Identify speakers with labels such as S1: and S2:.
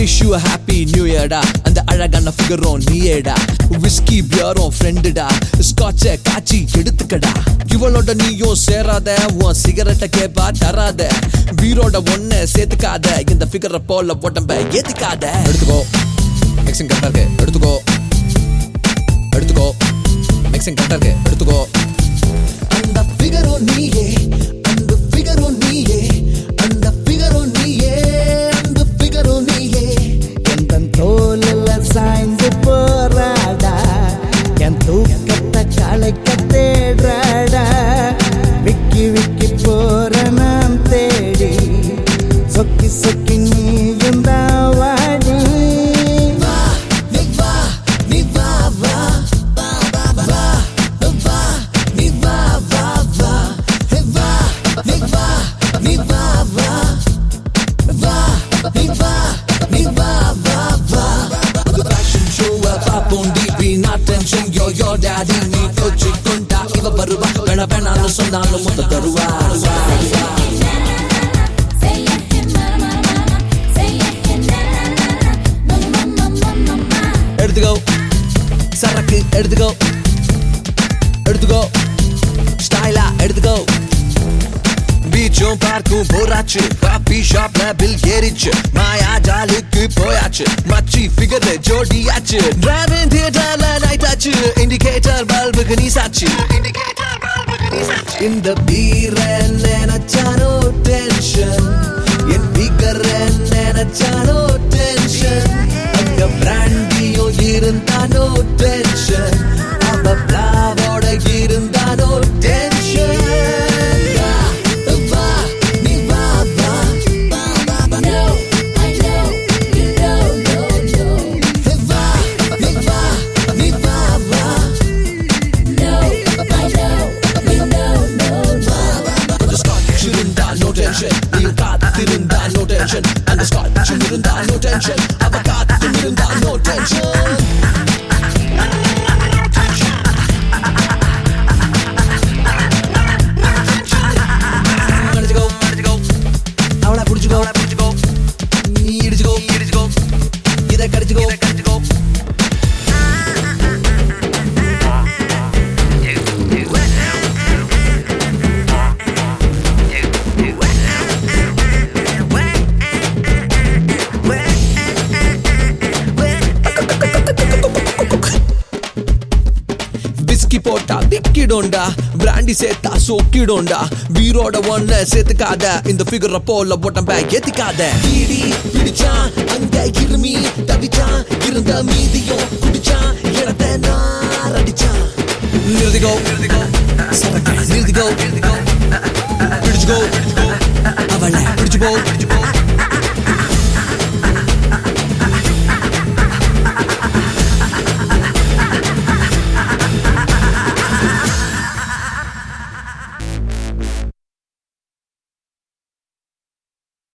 S1: wish you a happy new year டா. அந்த அழகான ஃபிகரும் நீயேடா. விஸ்கி பியரும் ஃப்ரெண்டுடா. ஸ்காட்சை காய்ச்சி எடுத்துக்கடா. இவளோட நீயும் சேராத, உன் சிகரெட்டை கேப்பா தராத. வீரோட ஒன்ன சேர்த்துக்காத, இந்த ஃபிகரை போல உடம்ப ஏத்திக்காத. எடுத்துக்கோ மிக்சிங் கரெக்டா இருக்கு, எடுத்துக்கோ எடுத்துக்கோ மிக்சிங் கரெக்டா இருக்கு, எடுத்துக்கோ. அந்த ஃபிகரும் நீயே, அந்த ஃபிகரும் நீயே, அந்த ஃபிகரும் நீயே, அந்த ஃபிகரும் நீயே.
S2: என் தோலெல்லாம் சாய்ந்து போறாடா, என் தூக்கத்தை களைக்க தேடுறாடா. விக்கி விக்கி போற நான் தேடி, சொக்கி சொக்கி நீயும் தான் வாடி.
S1: வா நீ வா நீ வா வா வா வா வா நீ வா வா வா வா நீ வா நீ வா வா வா நீ வா நீ வா வா வா. The fashion show பாப்போம் DP not tension your daddy நீ கோச்சி கொண்டா. இவ வருவா வேணா வேணான்னு சொன்னாலும் மொத்த தருவா. எடுத்துக்கோ சரக்கு, எடுத்துக்கோ எடுத்துக்கோ ஸ்டைலா, எடுத்துக்கோ. பீச்சும் பார்க்கும் போராச்சு, காபி ஷாப்ல பில் ஏறிச்சு. மாயா ஜாலுக்கு போயாச்சு, மச்சி ஃபிகர் ஜோடியாச்சு. டிரைவிங் தியேட்டர்ல நைட் ஆச்சு, இண்டிகேட்டர் பல்புக்கு நீ சாச்சு. இந்த பீர நினைச்சானோ டென்ஷன், என் பிகர் நினைச்சானோ டென்ஷன். அங்க பிராண்டியோ இருந்தானோ டென்ஷன், அவ பிளாவோட இருந்தானோ டென்ஷன். நீயும் காத்திருந்தா no tension, அந்த ஸ்காட்ச் இருந்தா no tension, அவ காத்திருந்தா no tension. அவளை புடிச்சுக்கோ, நீ இடிச்சுக்கோ, இதை கடிச்சுக்கோ. விஸ்கி போட்டா விக்கிடோண்டா, பிராண்டி சேர்த்தா சோக்கிடோண்டா. வீரோட ஒன்ன சேர்த்துக்காத, இந்த ஃபிகரை போல உடம்ப ஏத்திக்காத. பீடி பிடிச்சான் அங்க இருமி தவிச்சான், இருந்த மீதியும் குடிச்சான், இடத்த நார் அடிச்சான். நிறுத்திக்கோ சரக்கு, நிறுத்திக்கோ பிடிச்சுக்கோ, அவளை பிடிச்சுக்கோ.